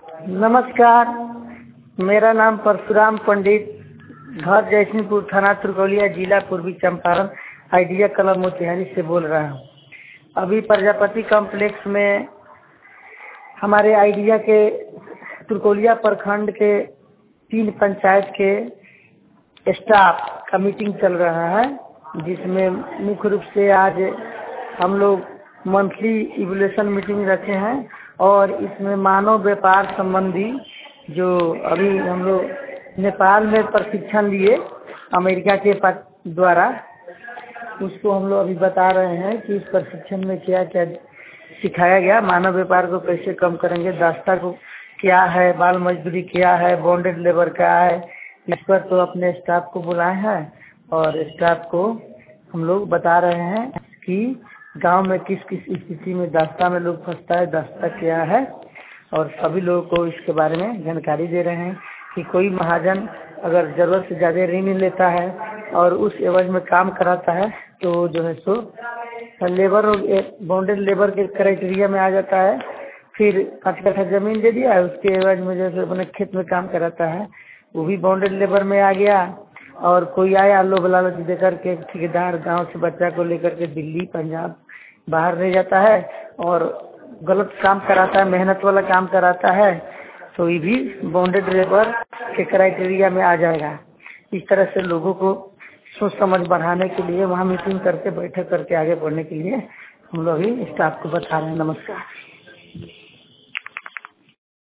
नमस्कार, मेरा नाम परशुराम पंडित, घर जयसिंहपुर, थाना तुरकौलिया, जिला पूर्वी चंपारण, आइडिया कलम मोतिहारी से बोल रहा हूँ। अभी प्रजापति कॉम्प्लेक्स में हमारे आइडिया के तुरकौलिया प्रखंड के 3 पंचायत के स्टाफ का मीटिंग चल रहा है, जिसमें मुख्य रूप से आज हम लोग मंथली इवोल्यूशन मीटिंग रखे हैं और इसमें मानव व्यापार संबंधी जो अभी हम लोग नेपाल में प्रशिक्षण लिए अमेरिका के द्वारा, उसको हम लोग अभी बता रहे हैं कि इस प्रशिक्षण में क्या क्या सिखाया गया, मानव व्यापार को कैसे कम करेंगे, दास्ता को क्या है, बाल मजदूरी क्या है, बॉन्डेड लेबर क्या है। इस पर तो अपने स्टाफ को बुलाए हैं और स्टाफ को हम लोग बता रहे हैं कि गांव में किस किस स्थिति में दास्ता में लोग फंसता है, दास्ता क्या है, और सभी लोगों को इसके बारे में जानकारी दे रहे हैं कि कोई महाजन अगर ज़रूरत से ज़्यादा ऋण लेता है और उस एवज में काम कराता है तो जो है सो लेबर और बॉन्डेड लेबर के क्राइटेरिया में आ जाता है। फिर 5 कट्ठा ज़मीन दे दिया, उसके एवज में जैसे अपने खेत में काम कराता है वो भी बॉन्डेड लेबर में आ गया। और कोई आया लोभ लालच देकर के ठेकेदार गांव से बच्चा को लेकर के दिल्ली पंजाब बाहर ले जाता है और गलत काम कराता है, मेहनत वाला काम कराता है, तो ये भी बॉन्डेड लेबर के क्राइटेरिया में आ जाएगा। इस तरह से लोगों को सोच समझ बढ़ाने के लिए वहाँ मीटिंग करके बैठक करके आगे बढ़ने के लिए हम लोग ही स्टाफ को बता रहे हैं। नमस्कार।